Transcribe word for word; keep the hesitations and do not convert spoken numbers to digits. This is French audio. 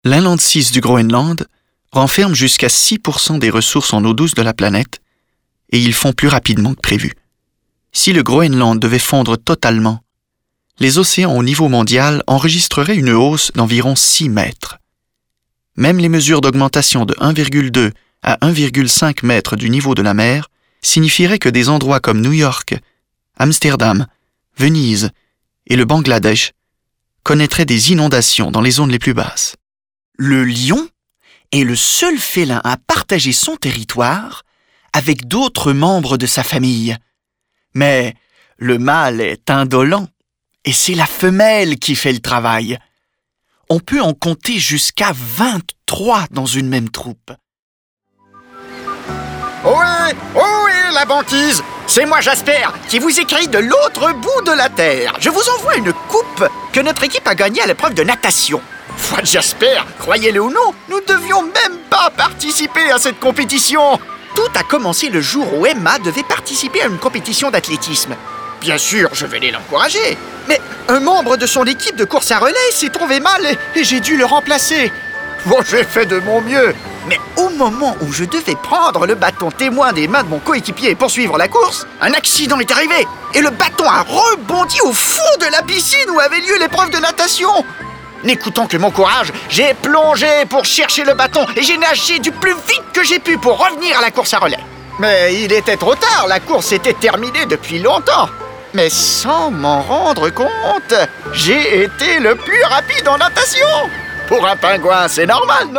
L'inland six du Groenland renferme jusqu'à six pour cent des ressources en eau douce de la planète et ils fond plus rapidement que prévu. Si le Groenland devait fondre totalement, les océans au niveau mondial enregistreraient une hausse d'environ six mètres. Même les mesures d'augmentation de un virgule deux à un virgule cinq mètres du niveau de la mer signifieraient que des endroits comme New York, Amsterdam, Venise et le Bangladesh connaîtraient des inondations dans les zones les plus basses. Le lion est le seul félin à partager son territoire avec d'autres membres de sa famille. Mais le mâle est indolent et c'est la femelle qui fait le travail. On peut en compter jusqu'à vingt-trois dans une même troupe. Ohé, ohé, la banquise! C'est moi, Jasper, qui vous écris de l'autre bout de la Terre. Je vous envoie une coupe que notre équipe a gagnée à l'épreuve de natation. Foi de Jasper, croyez-le ou non, nous ne devions même pas participer à cette compétition. Tout a commencé le jour où Emma devait participer à une compétition d'athlétisme. Bien sûr, je venais l'encourager, mais un membre de son équipe de course à relais s'est trouvé mal et, et j'ai dû le remplacer. Bon, j'ai fait de mon mieux, mais au moment où je devais prendre le bâton témoin des mains de mon coéquipier et poursuivre la course, un accident est arrivé et le bâton a rebondi au fond de la piscine où avait lieu l'épreuve de natation. N'écoutant que mon courage, j'ai plongé pour chercher le bâton et j'ai nagé du plus vite que j'ai pu pour revenir à la course à relais. Mais il était trop tard, la course était terminée depuis longtemps. Mais sans m'en rendre compte, j'ai été le plus rapide en natation. Pour un pingouin, c'est normal, non ?